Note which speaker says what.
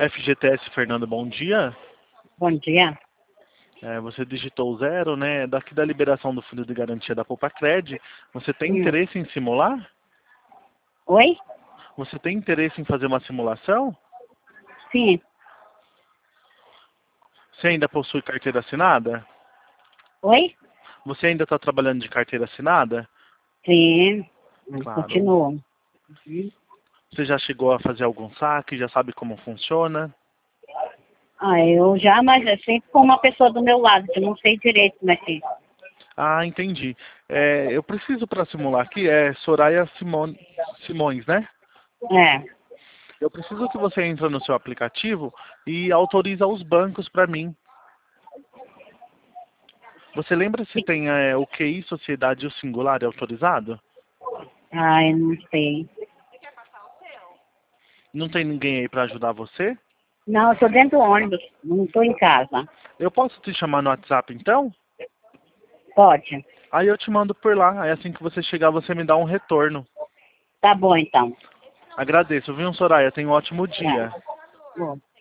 Speaker 1: FGTS Fernando, bom dia.
Speaker 2: Bom dia.
Speaker 1: Você digitou o 0, né? Daqui da liberação do Fundo de Garantia da Poupa-Cred. Você tem interesse em simular?
Speaker 2: Oi?
Speaker 1: Você tem interesse em fazer uma simulação?
Speaker 2: Sim.
Speaker 1: Você ainda possui carteira assinada?
Speaker 2: Oi?
Speaker 1: Você ainda está trabalhando de carteira assinada?
Speaker 2: Sim.
Speaker 1: Claro.
Speaker 2: Continuo.
Speaker 1: Você já chegou a fazer algum saque? Já sabe como funciona?
Speaker 2: Eu já, mas é sempre com uma pessoa do meu lado, que eu não sei direito como é que...
Speaker 1: Ah, entendi. Eu preciso para simular aqui, Soraya Simões, né?
Speaker 2: É.
Speaker 1: Eu preciso que você entre no seu aplicativo e autoriza os bancos para mim. Você lembra se tem o QI, Sociedade e o Singular autorizado?
Speaker 2: Eu não sei.
Speaker 1: Não tem ninguém aí para ajudar você?
Speaker 2: Não, eu tô dentro do ônibus, não tô em casa.
Speaker 1: Eu posso te chamar no WhatsApp então?
Speaker 2: Pode.
Speaker 1: Aí eu te mando por lá. Aí assim que você chegar, você me dá um retorno.
Speaker 2: Tá bom, então.
Speaker 1: Agradeço, viu, Soraya? Tenha um ótimo dia.
Speaker 2: Bom.